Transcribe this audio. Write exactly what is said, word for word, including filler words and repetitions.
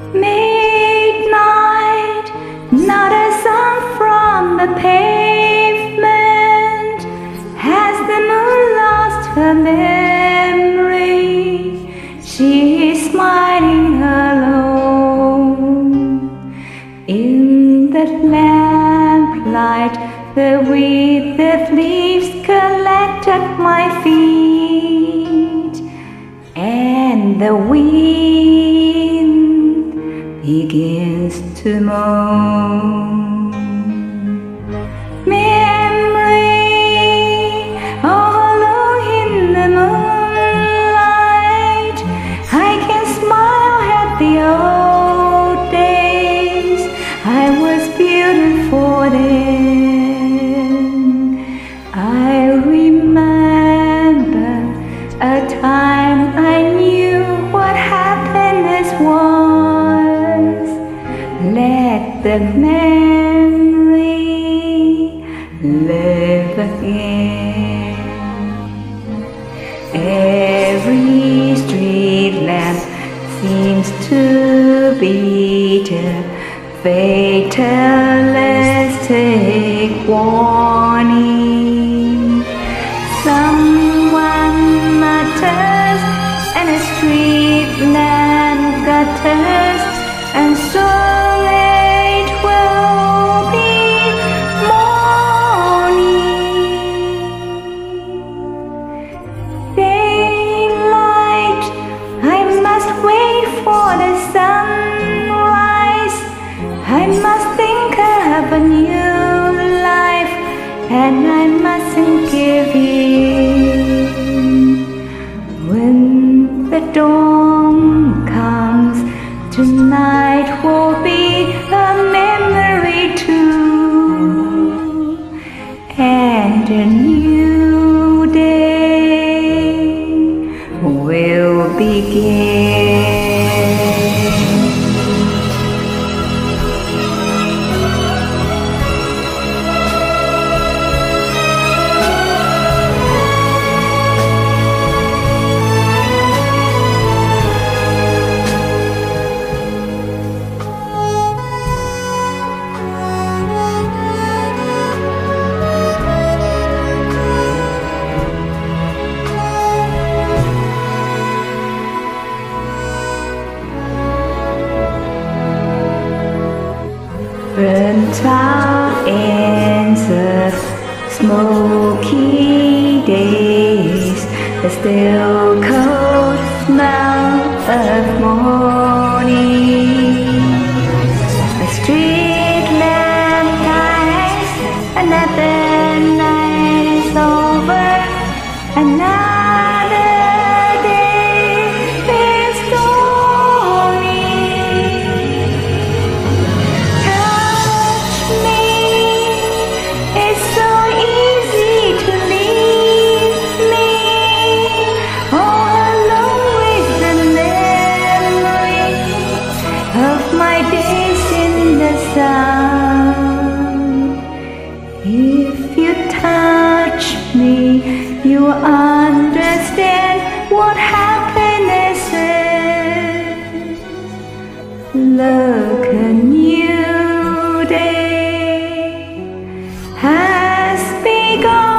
Midnight, not a sound from the pavement. Has the moon lost her memory? She is smiling alone. In the lamplight, the withered leaves collect at my feet, and the wind begins to moan. Memory, all alone in the moonlight, I can smile at the old days. I was beautiful then. I remember a time I knew what happiness was. Let the memory live again. Every street lamp seems to beat a fatalistic warning. Someone mutters and a street lamp gutters, and soon it will be morning. Daylight, I must wait for the sunrise. I must think of a new life, and I mustn't give in. When the dawn comes, tonight will be a memory too, and a new day will begin. Burnt out ends of smoky days, the still cold smell of morning. A street lamp dies, another night is over, another day is dawning. It's so easy to leave me all alone with the memory of my days in the sun. If you touch me, you understand what happiness is. Look, a new day has begun.